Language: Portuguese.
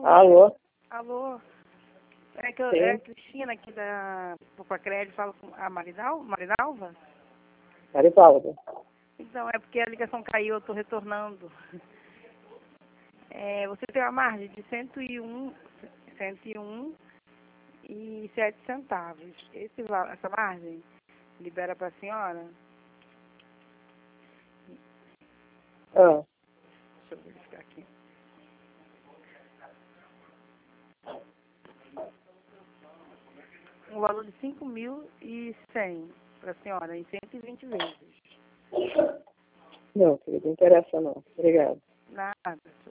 Alô? Alô? É que Sim. é a Cristina aqui da Popacred, fala com a Marinalva? Marivalda. Então, é porque a ligação caiu, eu estou retornando. Você tem uma margem de 101,07 centavos. Essa margem libera para a senhora? Ah, Deixa eu verificar aqui. Um valor de 5.100 para a senhora, em 120 vezes. não, querido, não interessa não. Obrigado. Nada.